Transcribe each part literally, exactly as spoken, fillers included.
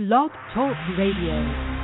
Blog Talk Radio.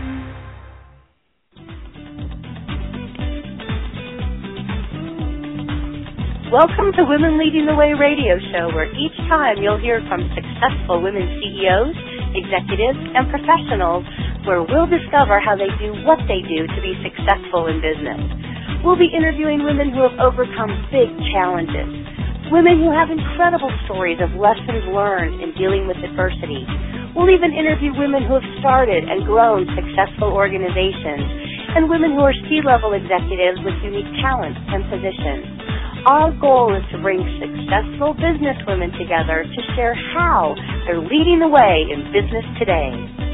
Welcome to Women Leading the Way radio show, where each time you'll hear from successful women C E Os, executives, and professionals, where we'll discover how they do what they do to be successful in business. We'll be interviewing women who have overcome big challenges, women who have incredible stories of lessons learned in dealing with adversity. We'll even interview women who have started and grown successful organizations, and women who are C-level executives with unique talents and positions. Our goal is to bring successful business women together to share how they're leading the way in business today.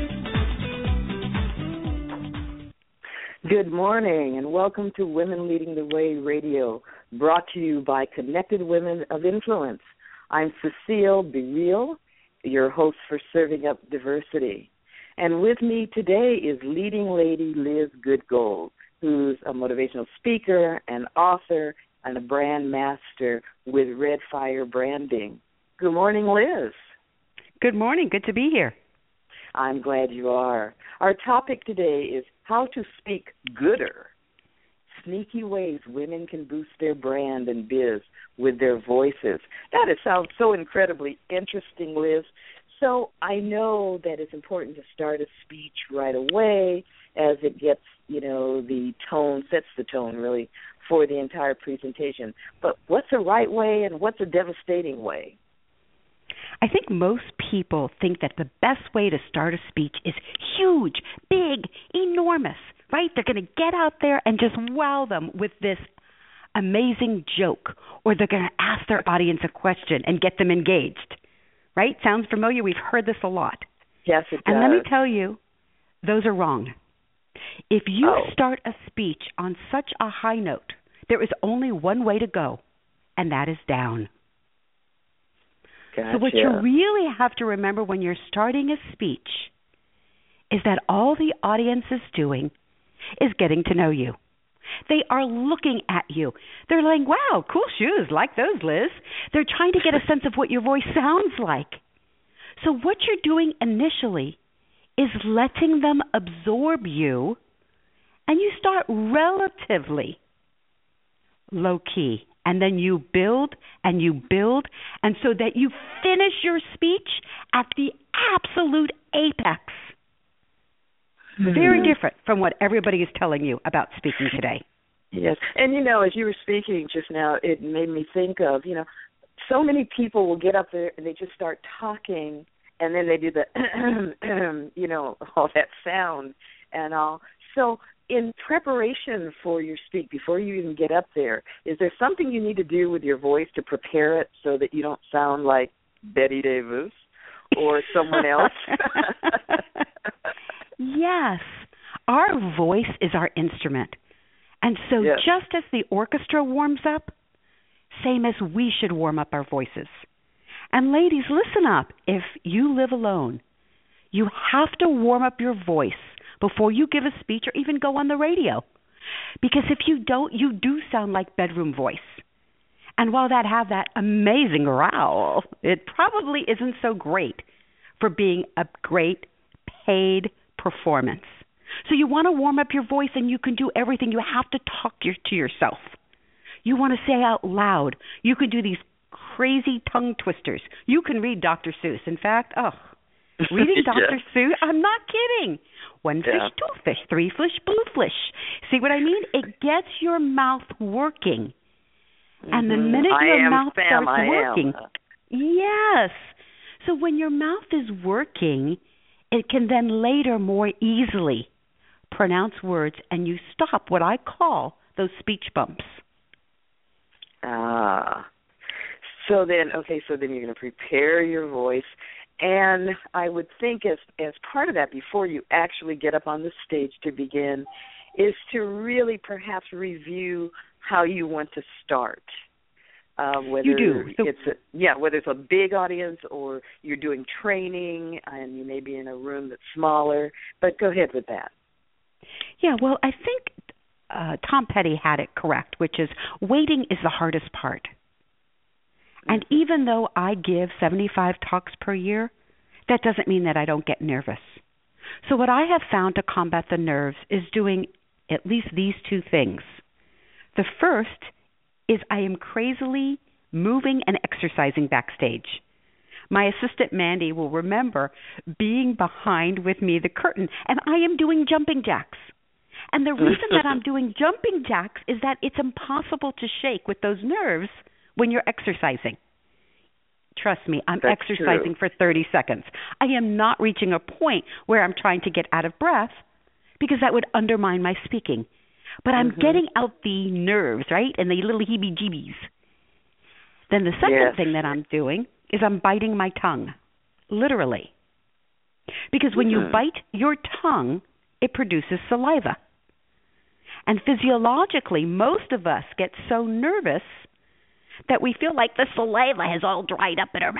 Good morning, and welcome to Women Leading the Way Radio, brought to you by Connected Women of Influence. I'm Cecile Bereal, your host for Serving Up Diversity. And with me today is leading lady Liz Goodgold, who's a motivational speaker, an author, and a brand master with Red Fire Branding. Good morning, Liz. Good morning. Good to be here. I'm glad you are. Our topic today is how to speak gooder. Sneaky ways women can boost their brand and biz with their voices. That it sounds so incredibly interesting, Liz. So I know that it's important to start a speech right away as it gets, you know, the tone, sets the tone really for the entire presentation. But what's a right way and what's a devastating way? I think most people think that the best way to start a speech is huge, big, enormous, right? They're going to get out there and just wow them with this amazing joke, or they're going to ask their audience a question and get them engaged, right? Sounds familiar? We've heard this a lot. Yes, it does. And let me tell you, those are wrong. If you oh. start a speech on such a high note, there is only one way to go, and that is down. Gotcha. So what you really have to remember when you're starting a speech is that all the audience is doing is getting to know you. They are looking at you. They're like, wow, cool shoes, like those, Liz. They're trying to get a sense of what your voice sounds like. So what you're doing initially is letting them absorb you, and you start relatively low-key. And then you build and you build, and so that you finish your speech at the absolute apex. Mm-hmm. Very different from what everybody is telling you about speaking today. Yes. And, you know, as you were speaking just now, it made me think of, you know, so many people will get up there and they just start talking, and then they do the, you know, all that sound and all. So in preparation for your speak, before you even get up there, is there something you need to do with your voice to prepare it so that you don't sound like Betty Davis or someone else? Yes. Our voice is our instrument. And so yes. just as the orchestra warms up, same as we should warm up our voices. And ladies, listen up. If you live alone, you have to warm up your voice before you give a speech or even go on the radio. Because if you don't, you do sound like bedroom voice. And while that have that amazing growl, it probably isn't so great for being a great paid performance. So you want to warm up your voice, and you can do everything. You have to talk your, to yourself. You want to say out loud. You can do these crazy tongue twisters. You can read Doctor Seuss. In fact, oh, reading Doctor Yeah. Seuss, I'm not kidding. One fish, yeah. two fish, three fish, blue fish. See what I mean? It gets your mouth working. Mm-hmm. And the minute I your am, mouth Sam, starts I working, am. yes. So when your mouth is working, it can then later more easily pronounce words, and you stop what I call those speech bumps. Ah. So then, okay, so then you're going to prepare your voice. And I would think as as part of that, before you actually get up on the stage to begin, is to really perhaps review how you want to start. Uh, whether you do. So, it's a, yeah, whether it's a big audience or you're doing training and you may be in a room that's smaller. But go ahead with that. Yeah, well, I think uh, Tom Petty had it correct, which is waiting is the hardest part. And even though I give seventy-five talks per year, that doesn't mean that I don't get nervous. So what I have found to combat the nerves is doing at least these two things. The first is I am crazily moving and exercising backstage. My assistant Mandy will remember being behind with me the curtain, and I am doing jumping jacks. And the reason that I'm doing jumping jacks is that it's impossible to shake with those nerves when you're exercising. Trust me, I'm That's exercising true. for thirty seconds. I am not reaching a point where I'm trying to get out of breath because that would undermine my speaking. But I'm mm-hmm. getting out the nerves, right, and the little heebie-jeebies. Then the second yes. thing that I'm doing is I'm biting my tongue, literally. Because when mm-hmm. you bite your tongue, it produces saliva. And physiologically, most of us get so nervous that we feel like the saliva has all dried up in our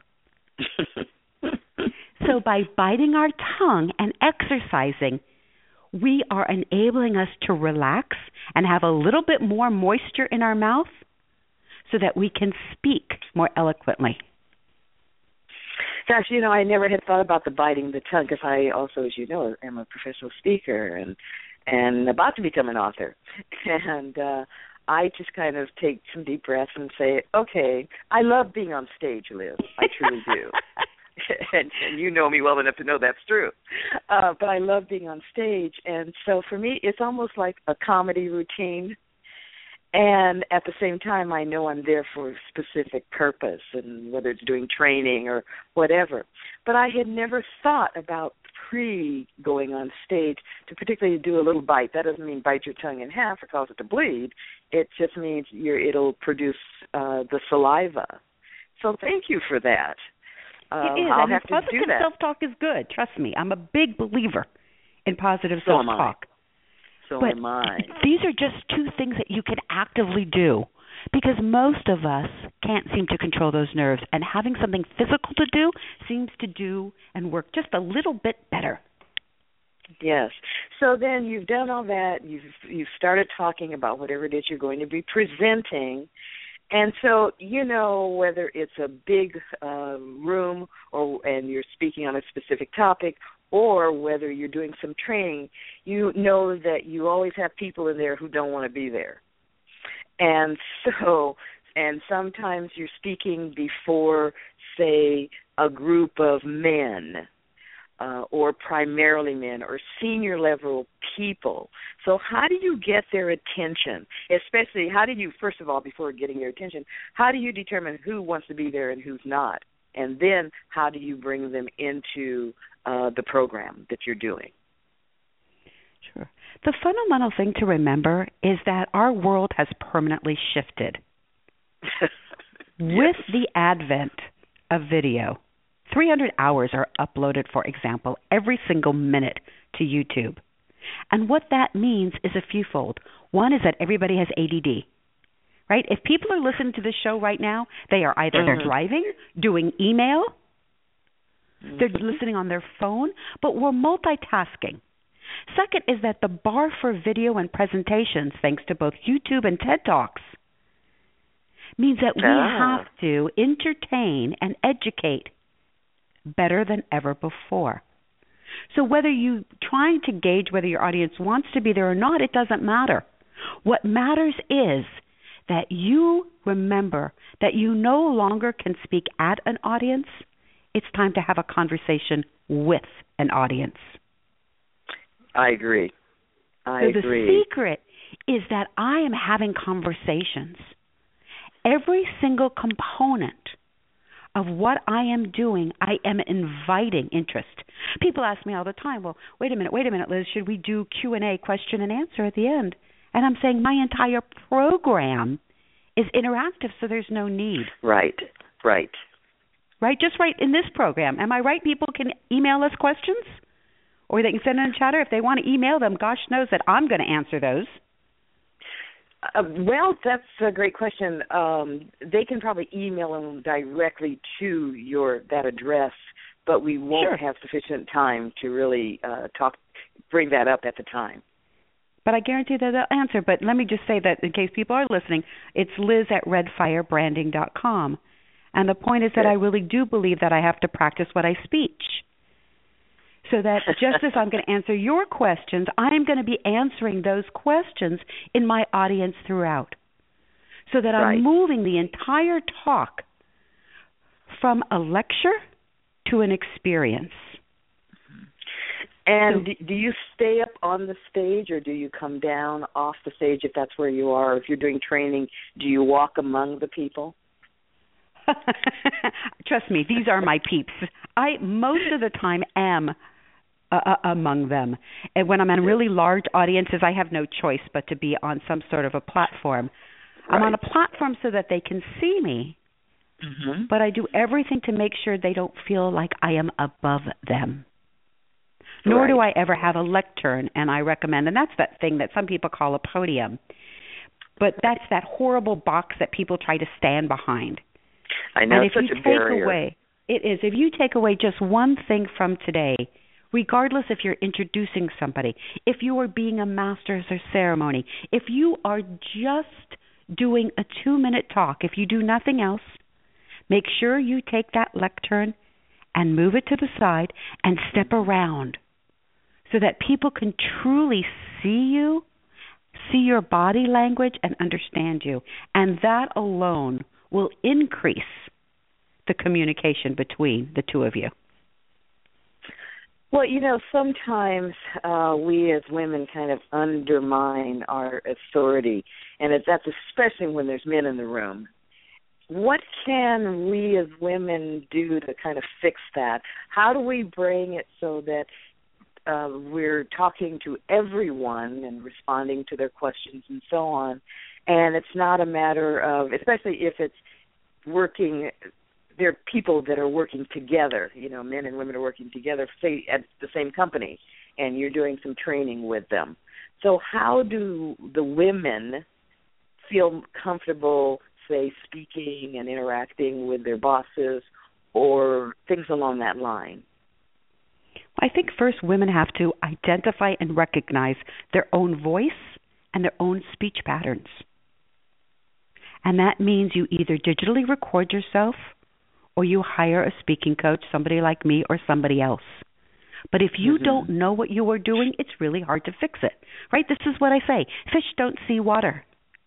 mouth. So by biting our tongue and exercising, we are enabling us to relax and have a little bit more moisture in our mouth so that we can speak more eloquently. Gosh, you know, I never had thought about the biting the tongue because I also, as you know, am a professional speaker and and about to become an author. And uh, I just kind of take some deep breaths and say, okay, I love being on stage, Liz. I truly do. and, and you know me well enough to know that's true. Uh, but I love being on stage. And so for me, it's almost like a comedy routine. And at the same time, I know I'm there for a specific purpose, and whether it's doing training or whatever. But I had never thought about pre going on stage to particularly do a little bite. That doesn't mean bite your tongue in half or cause it to bleed. It just means you're, it'll produce uh, the saliva. So thank you for that. Uh, it is. I'll and have to positive do that. self-talk is good. Trust me. I'm a big believer in positive so self-talk. So but am I. These are just two things that you can actively do because most of us can't seem to control those nerves, and having something physical to do seems to do and work just a little bit better. Yes. So then you've done all that. You've you've started talking about whatever it is you're going to be presenting. And so, you know, whether it's a big uh, room or and you're speaking on a specific topic, or whether you're doing some training, you know that you always have people in there who don't want to be there. And so, and sometimes you're speaking before, say, a group of men, uh, or primarily men, or senior level people. So how do you get their attention? Especially, how do you, first of all, before getting their attention, how do you determine who wants to be there and who's not? And then how do you bring them into uh, the program that you're doing? Sure. The fundamental thing to remember is that our world has permanently shifted. Yes. With the advent of video, three hundred hours are uploaded, for example, every single minute to YouTube. And what that means is a fewfold. One is that everybody has A D D. Right? If people are listening to this show right now, they are either mm-hmm. driving, doing email, mm-hmm. they're listening on their phone, but we're multitasking. Second is that the bar for video and presentations, thanks to both YouTube and TED Talks, means that we ah. have to entertain and educate better than ever before. So whether you're trying to gauge whether your audience wants to be there or not, it doesn't matter. What matters is that you remember that you no longer can speak at an audience. It's time to have a conversation with an audience. I agree. I so agree. The secret is that I am having conversations. Every single component of what I am doing, I am inviting interest. People ask me all the time, well, wait a minute, wait a minute, Liz, should we do Q and A, question and answer at the end? And I'm saying my entire program is interactive, so there's no need. Right, right. Right, just right in this program. Am I right? People can email us questions, or they can send in a chatter. If they want to email them, gosh knows that I'm going to answer those. Uh, well, that's a great question. Um, they can probably email them directly to your that address, but we won't sure. have sufficient time to really uh, talk, bring that up at the time. But I guarantee that they'll answer. But let me just say that in case people are listening, it's Liz at red fire branding dot com. And the point is that I really do believe that I have to practice what I speak. So that just as I'm going to answer your questions, I'm going to be answering those questions in my audience throughout. So that I'm right. moving the entire talk from a lecture to an experience. And so, do you stay up on the stage, or do you come down off the stage if that's where you are? If you're doing training, do you walk among the people? Trust me, these are my peeps. I most of the time am uh, among them. And when I'm in really large audiences, I have no choice but to be on some sort of a platform. Right. I'm on a platform so that they can see me, mm-hmm. but I do everything to make sure they don't feel like I am above them. Nor right. do I ever have a lectern, and I recommend, and that's that thing that some people call a podium. But that's that horrible box that people try to stand behind. I know, and it's if such you a take barrier. away, it is. If you take away just one thing from today, regardless if you're introducing somebody, if you are being a master of ceremony, if you are just doing a two-minute talk, if you do nothing else, make sure you take that lectern and move it to the side and step around so that people can truly see you, see your body language, and understand you. And that alone will increase the communication between the two of you. Well, you know, sometimes uh, we as women kind of undermine our authority, and it, that's especially when there's men in the room. What can we as women do to kind of fix that? How do we bring it so that uh, we're talking to everyone and responding to their questions and so on, and it's not a matter of, especially if it's working, there are people that are working together, you know, men and women are working together, say, at the same company, and you're doing some training with them. So how do the women feel comfortable, say, speaking and interacting with their bosses or things along that line? I think first women have to identify and recognize their own voice and their own speech patterns. And that means you either digitally record yourself or you hire a speaking coach, somebody like me or somebody else. But if you mm-hmm. don't know what you are doing, it's really hard to fix it, right? This is what I say. Fish don't see water.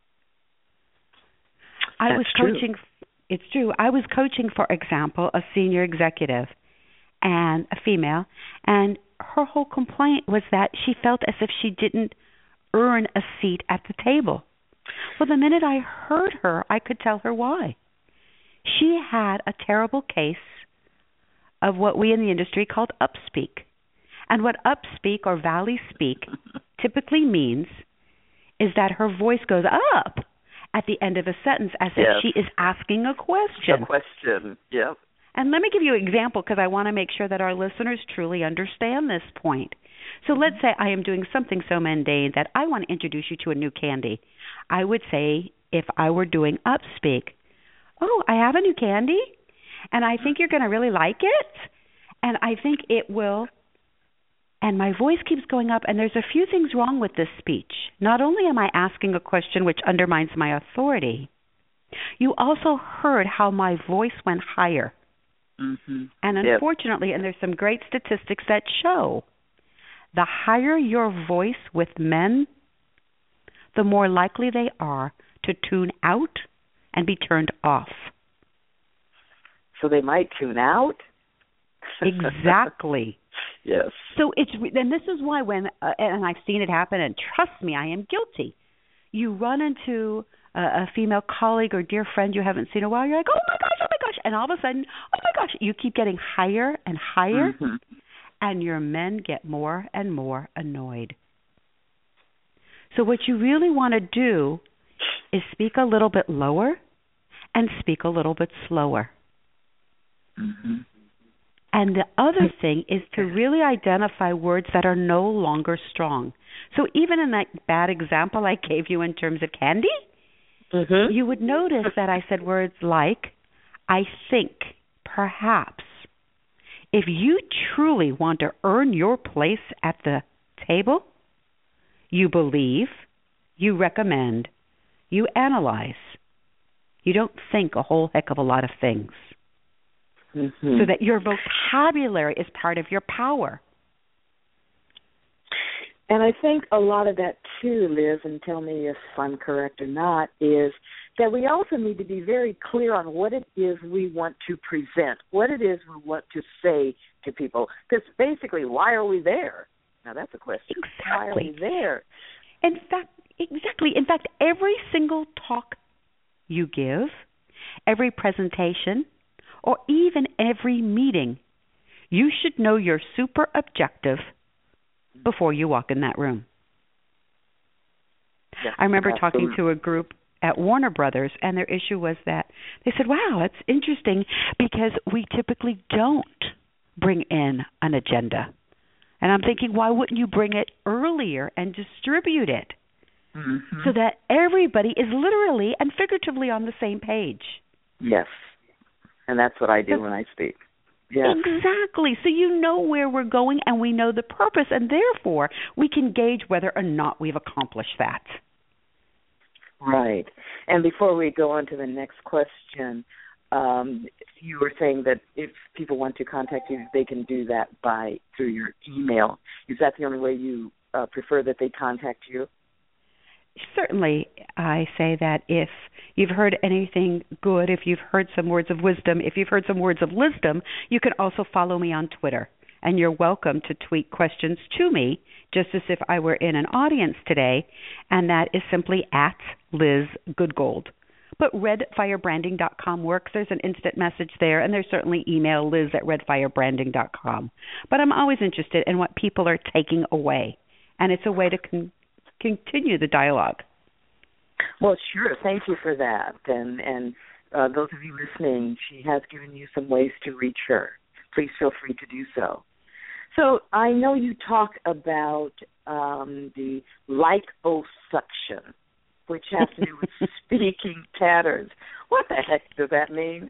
I That's was coaching, true. It's true. I was coaching, for example, a senior executive and a female, and her whole complaint was that she felt as if she didn't earn a seat at the table. Well, the minute I heard her, I could tell her why. She had a terrible case of what we in the industry called upspeak. And what upspeak or valley speak typically means is that her voice goes up at the end of a sentence as yes. if she is asking a question. A question, yep. And let me give you an example because I want to make sure that our listeners truly understand this point. So let's say I am doing something so mundane that I want to introduce you to a new candy. I would say, if I were doing upspeak, oh, I have a new candy, and I think you're going to really like it, and I think it will, and my voice keeps going up, and there's a few things wrong with this speech. Not only am I asking a question which undermines my authority, you also heard how my voice went higher. Mm-hmm. And unfortunately, yep. and there's some great statistics that show, the higher your voice with men, the more likely they are to tune out and be turned off. So they might tune out? Exactly. Yes. So it's, and this is why when, uh, and I've seen it happen, and trust me, I am guilty. You run into a, a female colleague or dear friend you haven't seen in a while, you're like, oh my gosh, oh my gosh, and all of a sudden, oh my gosh, you keep getting higher and higher, mm-hmm. and your men get more and more annoyed. So what you really want to do is speak a little bit lower and speak a little bit slower. Mm-hmm. And the other thing is to really identify words that are no longer strong. So even in that bad example I gave you in terms of candy, mm-hmm. you would notice that I said words like, I think, perhaps. If you truly want to earn your place at the table, you believe, you recommend, you analyze. You don't think a whole heck of a lot of things. Mm-hmm. So that your vocabulary is part of your power. And I think a lot of that, too, Liz, and tell me if I'm correct or not, is that we also need to be very clear on what it is we want to present, what it is we want to say to people. Because basically, why are we there? Now, that's a question. Exactly. Why are we there? In fact, exactly. In fact, every single talk you give, every presentation, or even every meeting, you should know your super objective before you walk in that room. Yes, I remember absolutely. talking to a group at Warner Brothers, and their issue was that they said, wow, that's interesting because we typically don't bring in an agenda. And I'm thinking, why wouldn't you bring it earlier and distribute it mm-hmm. so that everybody is literally and figuratively on the same page? Yes, and that's what I do so, when I speak. Yes. Exactly. So you know where we're going and we know the purpose, and therefore we can gauge whether or not we've accomplished that. Right. And before we go on to the next question, um, you were saying that if people want to contact you, they can do that by through your email. Is that the only way you uh, prefer that they contact you? Certainly, I say that if you've heard anything good, if you've heard some words of wisdom, if you've heard some words of wisdom, you can also follow me on Twitter. And you're welcome to tweet questions to me, just as if I were in an audience today, and that is simply at Liz Goodgold. But red fire branding dot com works. There's an instant message there, and there's certainly email liz at red fire branding dot com. But I'm always interested in what people are taking away, and it's a way to con- continue the dialogue. Well, sure. Thank you for that. And, and uh, those of you listening, she has given you some ways to reach her. Please feel free to do so. So I know you talk about um, the liposuction, which has to do with speaking patterns. What the heck does that mean?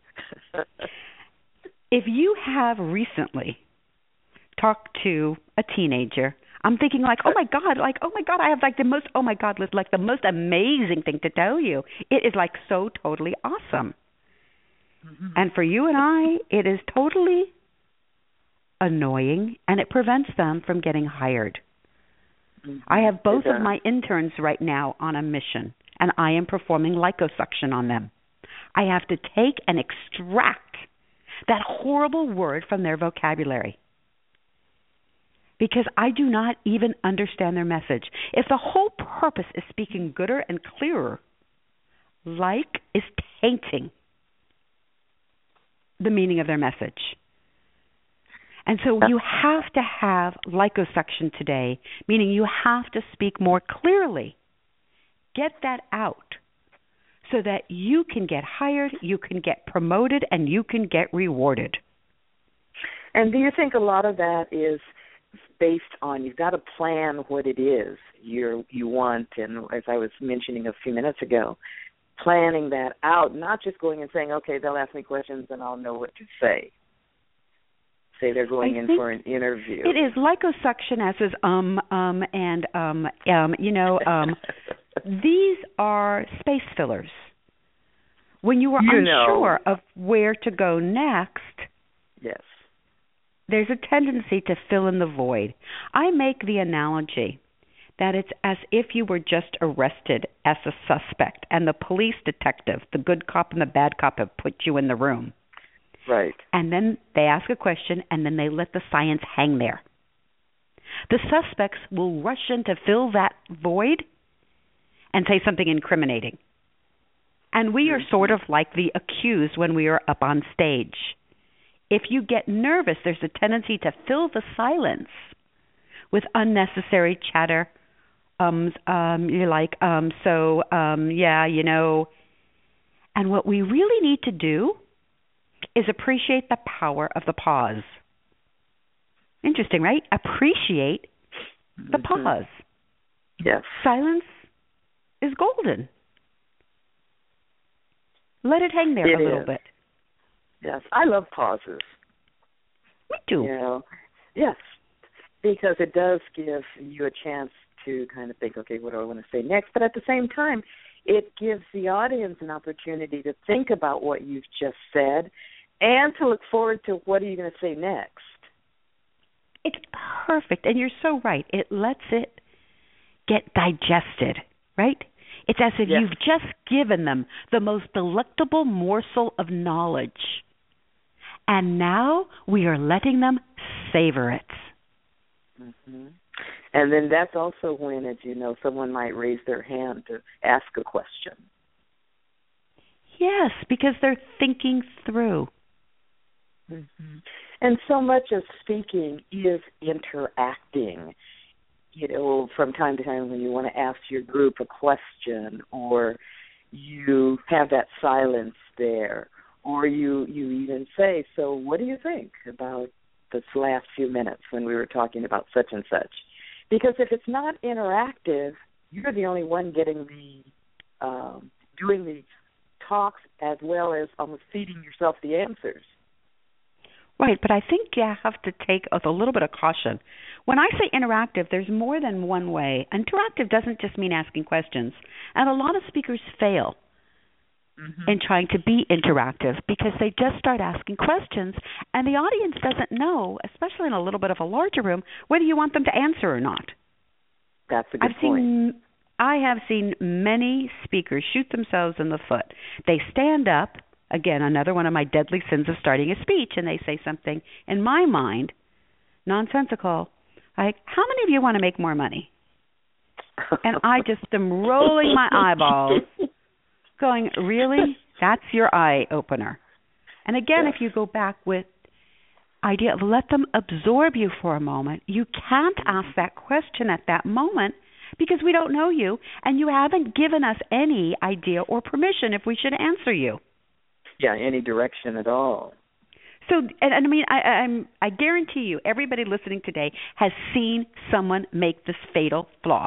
If you have recently talked to a teenager, I'm thinking like, oh my God, like, oh my God, I have like the most, oh my God, like the most amazing thing to tell you. It is like so totally awesome. Mm-hmm. And for you and I, it is totally annoying, and it prevents them from getting hired. Mm-hmm. I have both of my interns right now on a mission, and I am performing liposuction on them. I have to take and extract that horrible word from their vocabulary because I do not even understand their message. If the whole purpose is speaking gooder and clearer, like is tainting the meaning of their message. And so you have to have liposuction today, meaning you have to speak more clearly. Get that out so that you can get hired, you can get promoted, and you can get rewarded. And do you think a lot of that is based on you've got to plan what it is you you want, and as I was mentioning a few minutes ago, planning that out, not just going and saying, okay, they'll ask me questions and I'll know what to say. Say they're going I in for an interview. It is liposuction, as is um, um, and, um, um, you know, um, these are space fillers. When you are you unsure know. of where to go next, yes, there's a tendency to fill in the void. I make the analogy that it's as if you were just arrested as a suspect, and the police detective, the good cop and the bad cop, have put you in the room. Right. And then they ask a question, and then they let the science hang there. The suspects will rush in to fill that void and say something incriminating. And we are sort of like the accused when we are up on stage. If you get nervous, there's a tendency to fill the silence with unnecessary chatter. Um, um, you're like, um, so, um, yeah, you know. And what we really need to do is appreciate the power of the pause. Interesting, right? Appreciate the mm-hmm. pause. Yes. Silence is golden. Let it hang there it a little is. bit. Yes, I love pauses. Me too. You know, yes, because it does give you a chance to kind of think, okay, what do I want to say next? But at the same time, it gives the audience an opportunity to think about what you've just said and to look forward to what are you going to say next. It's perfect, and you're so right. It lets it get digested, right? It's as if yes. you've just given them the most delectable morsel of knowledge. And now we are letting them savor it. Mm-hmm. And then that's also when, as you know, someone might raise their hand to ask a question. Yes, because they're thinking through. Mm-hmm. And so much of speaking is interacting. You know, from time to time when you want to ask your group a question, or you have that silence there, or you, you even say, so what do you think about this last few minutes when we were talking about such and such? Because if it's not interactive, you're the only one getting the, um, doing the talks as well as almost feeding yourself the answers. Right, but I think you have to take a little bit of caution. When I say interactive, there's more than one way. Interactive doesn't just mean asking questions. And a lot of speakers fail mm-hmm. in trying to be interactive because they just start asking questions, and the audience doesn't know, especially in a little bit of a larger room, whether you want them to answer or not. That's a good I've point. Seen, I have seen many speakers shoot themselves in the foot. They stand up. Again, another one of my deadly sins of starting a speech, and they say something, in my mind, nonsensical, like, how many of you want to make more money? And I just am rolling my eyeballs, going, really? That's your eye opener. And again, yes. if you go back with idea of let them absorb you for a moment, you can't ask that question at that moment because we don't know you, and you haven't given us any idea or permission if we should answer you. Yeah, any direction at all. So, and, and I mean, I, I'm, I guarantee you, everybody listening today has seen someone make this fatal flaw.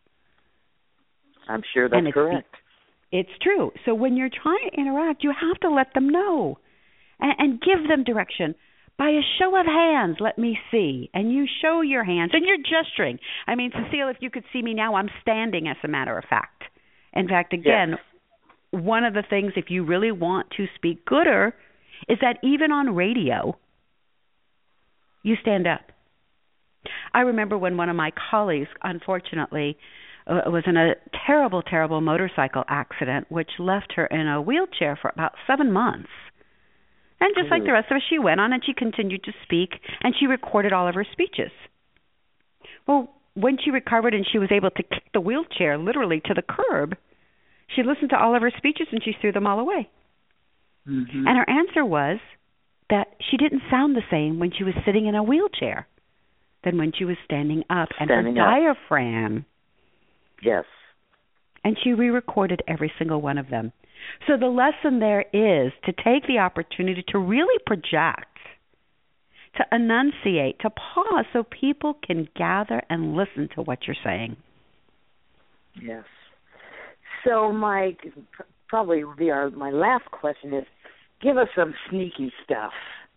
I'm sure that's it's, correct. It's true. So when you're trying to interact, you have to let them know and, and give them direction. By a show of hands, let me see. And you show your hands, and you're gesturing. I mean, Cecile, if you could see me now, I'm standing, as a matter of fact. In fact, again, yes. one of the things, if you really want to speak gooder, is that even on radio, you stand up. I remember when one of my colleagues, unfortunately, uh, was in a terrible, terrible motorcycle accident, which left her in a wheelchair for about seven months. And just Ooh. like the rest of us, she went on and she continued to speak, and she recorded all of her speeches. Well, when she recovered and she was able to kick the wheelchair literally to the curb, she listened to all of her speeches and she threw them all away. Mm-hmm. And her answer was that she didn't sound the same when she was sitting in a wheelchair than when she was standing up. Standing and her up. diaphragm. Yes. And she re-recorded every single one of them. So the lesson there is to take the opportunity to really project, to enunciate, to pause so people can gather and listen to what you're saying. Yes. So my probably will be our my last question is, give us some sneaky stuff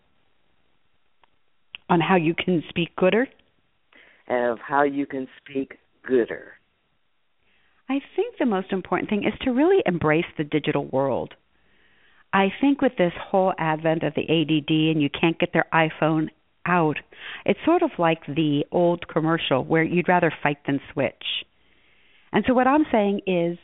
on how you can speak gooder. Of how you can speak gooder. I think the most important thing is to really embrace the digital world. I think with this whole advent of the A D D and you can't get their iPhone out, it's sort of like the old commercial where you'd rather fight than switch. And so what I'm saying is,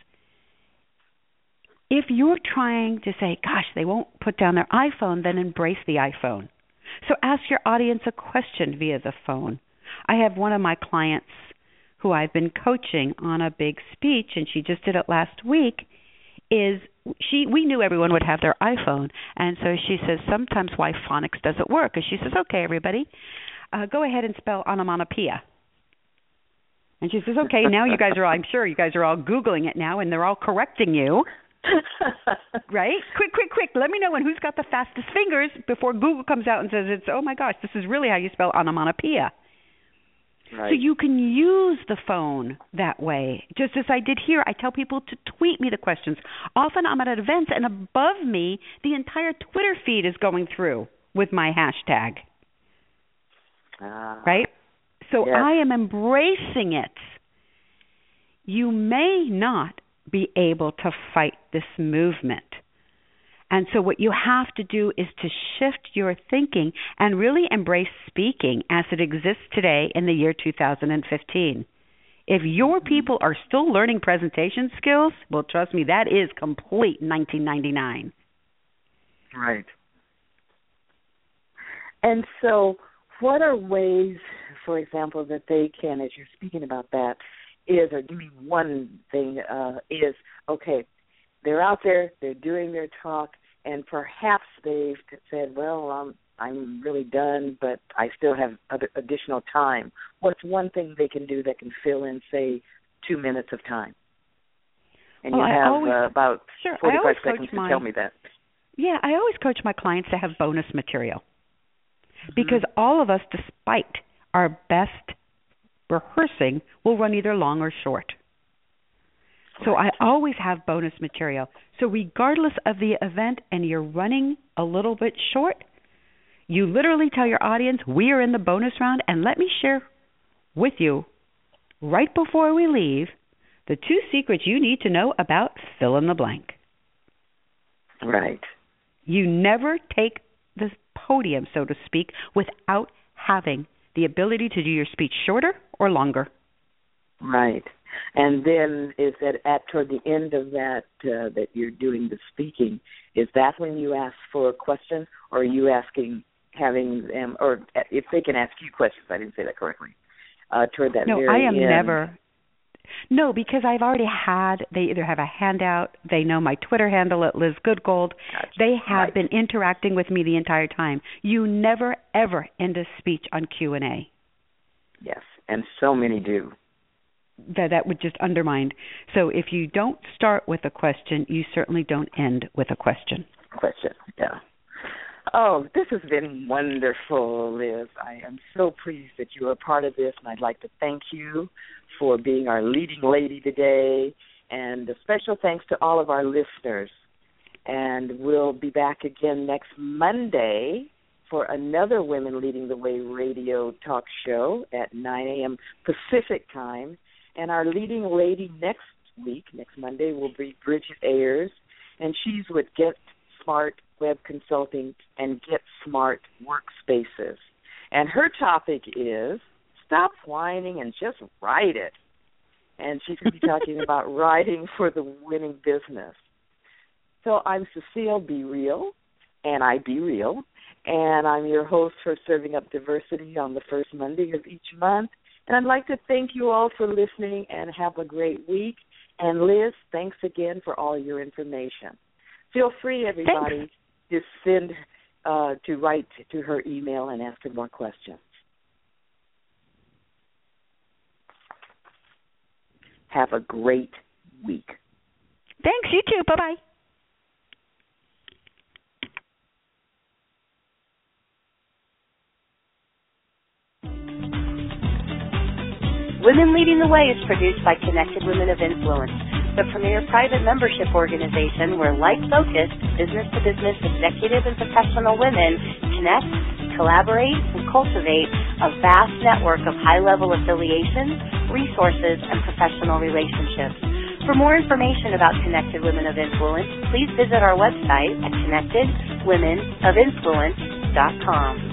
if you're trying to say, gosh, they won't put down their iPhone, then embrace the iPhone. So ask your audience a question via the phone. I have one of my clients who I've been coaching on a big speech, and she just did it last week, is she we knew everyone would have their iPhone, and so she says sometimes why phonics doesn't work. And she says, okay, everybody, uh, go ahead and spell onomatopoeia. And she says, okay, now you guys are all, I'm sure you guys are all Googling it now, and they're all correcting you. Right? Quick, quick, quick. Let me know when who's got the fastest fingers before Google comes out and says, it's oh my gosh, this is really how you spell onomatopoeia. Right. So you can use the phone that way. Just as I did here, I tell people to tweet me the questions. Often I'm at events, and above me, the entire Twitter feed is going through with my hashtag. Uh, right? So yes. I am embracing it. You may not be able to fight this movement. And so what you have to do is to shift your thinking and really embrace speaking as it exists today in the year two thousand fifteen. If your people are still learning presentation skills, well, trust me, that is complete nineteen ninety-nine. Right. And so what are ways, for example, that they can, as you're speaking about that, is, or doing one thing, uh, is, okay, they're out there, they're doing their talk, and perhaps they've said, well, um, I'm really done, but I still have other additional time. What's one thing they can do that can fill in, say, two minutes of time? And well, you have always, uh, about sure, forty-five seconds to my, tell me that. Yeah, I always coach my clients to have bonus material. Mm-hmm. Because all of us, despite our best rehearsing, will run either long or short. So I always have bonus material. So regardless of the event and you're running a little bit short, you literally tell your audience, we are in the bonus round, and let me share with you, right before we leave, the two secrets you need to know about fill in the blank. Right. You never take the podium, so to speak, without having the ability to do your speech shorter or longer. Right. And then is that at toward the end of that uh, that you're doing the speaking, is that when you ask for a question, or are you asking, having them, or if they can ask you questions? I didn't say that correctly. Uh, toward that no, very I am end. never. No, because I've already had, they either have a handout, they know my Twitter handle at Liz Goodgold, Gotcha. They have Right. been interacting with me the entire time. You never, ever end a speech on Q and A. Yes, and so many do. That, that would just undermine. So if you don't start with a question, you certainly don't end with a question. Question, yeah. Oh, this has been wonderful, Liz. I am so pleased that you are a part of this, and I'd like to thank you for being our leading lady today, and a special thanks to all of our listeners. And we'll be back again next Monday for another Women Leading the Way radio talk show at nine a.m. Pacific time. And our leading lady next week, next Monday, will be Bridget Ayers, and she's with Get Smart Web Consulting and Get Smart Workspaces. And her topic is stop whining and just write it. And she's going to be talking about writing for the winning business. So I'm Cecile Be Real, and I Be Real, and I'm your host for Serving Up Diversity on the first Monday of each month. And I'd like to thank you all for listening, and have a great week. And Liz, thanks again for all your information. Feel free, everybody, thanks. to send, uh, to write to her email and ask her more questions. Have a great week. Thanks, you too. Bye-bye. Women Leading the Way is produced by Connected Women of Influence, the premier private membership organization where like-focused, business-to-business executive and professional women connect, collaborate, and cultivate a vast network of high-level affiliations, resources, and professional relationships. For more information about Connected Women of Influence, please visit our website at connected women of influence dot com.